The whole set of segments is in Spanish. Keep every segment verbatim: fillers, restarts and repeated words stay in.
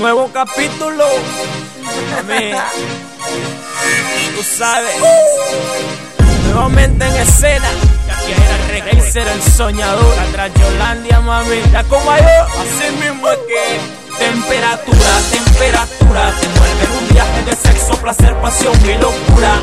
nuevo capítulo. Mami, tú sabes, nuevamente en escena. Racer el soñador, atrás Yolandia, mami. Ya como yo, así mismo es que temperatura, temperatura, te envuelve en un viaje de sexo, placer, pasión y locura.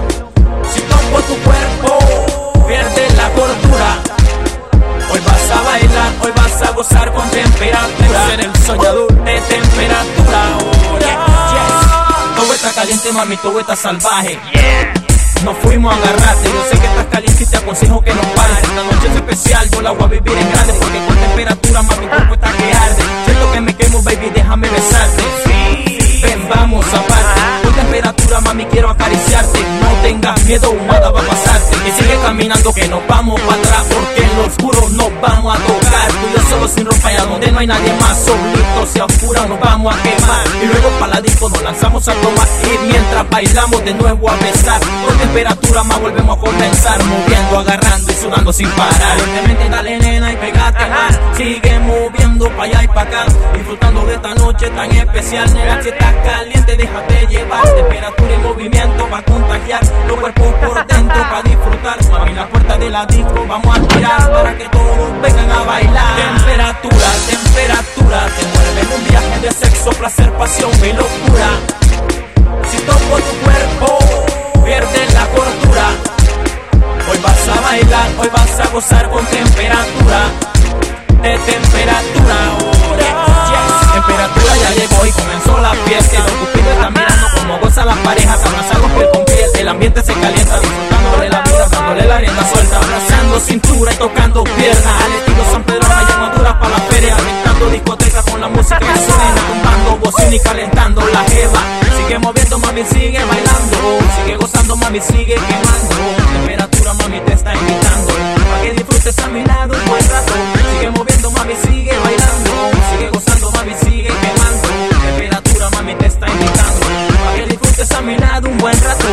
Si toco tu cuerpo, pierdes la cordura. Hoy vas a bailar, hoy vas a gozar con temperatura. Ser el soñador de temperatura. Oh, yeah, yes. Todo está caliente, mami, todo está salvaje. Yeah. Nos fuimos a agarrarte, yo sé que estás caliente y te aconsejo que no pares. Esta noche es especial, yo la voy a vivir en grande, porque con temperatura, mami, tu cuerpo está que arde. Siento que me quemo, baby, déjame besarte. Ven, vamos aparte. Con temperatura, mami, quiero acariciarte. No tengas miedo, nada va a pasarte. Y sigue caminando que nos vamos para atrás, porque en lo oscuro nos vamos a tocar. Tú y yo solo sin ropa, allá donde no hay nadie más. Solitos y a oscuras nos vamos a quemar. Y luego para la disco nos lanzamos a tomar. Y mientras bailamos de nuevo a besar. Con temperatura más volvemos a comenzar, moviendo, agarrando y sudando sin parar. Simplemente dale, nena, y pegate más. Sigue moviendo pa' allá y pa' acá, disfrutando de esta noche tan especial. Nena, si estás caliente, déjate llevar. Temperatura y movimiento va a contagiar los cuerpos por dentro pa' disfrutar. Mami, la puerta de la disco vamos a tirar para que todos vengan a bailar. Temperatura, temperatura, te mueve en un viaje de sexo, placer, pasión y locura. Si toco tu cuerpo, pierdes la cordura. Hoy vas a bailar, hoy vas a gozar con temperatura. De temperatura, oh, yeah, yes. Temperatura ya llegó y comenzó la fiesta. Los cupidos están mirando como gozan las parejas, abrazados piel con piel. El ambiente se calienta, disfrutándole la vida, dándole la rienda suelta, abrazando cintura y tocando piernas. Al estilo San Pedro, me llamo Honduras para la feria, aventando discotecas con la música que suena, tumbando bocina y calentando la jeva. Sigue moviendo, mami, sigue bailando, sigue gozando, mami, sigue quemando. Temperatura, mami, te está invitando para que disfrutes a mi lado un buen rato. Sigue moviendo, mami, sigue bailando, sigue gozando, mami, sigue quemando. Temperatura, mami, te está invitando para que disfrutes a mi lado un buen rato.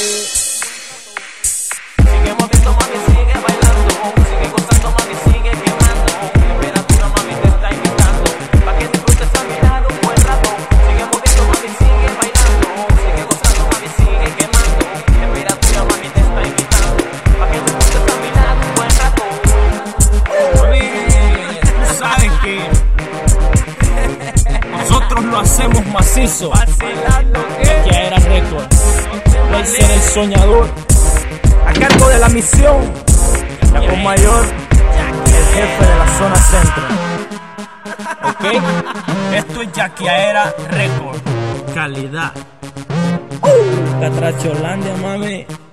Sigue moviendo, mami, sigue bailando, sigue gozando, mami, sigue quemando. Temperatura, mami, te está invitando para que disfrutes a mi lado un buen rato. Sigue moviendo, mami, sigue bailando, sigue gozando, mami, sigue quemando. Temperatura, mami, te está invitando para que disfrutes a mi lado un buen rato. Mami, tú sabes que nosotros lo hacemos macizo. Ya era récord. Racer el soñador, a cargo de la misión, la con mayor, el jefe de la zona centro. Ok, esto es Yaquiaera Record, calidad. Uh, Catracholandia, mami.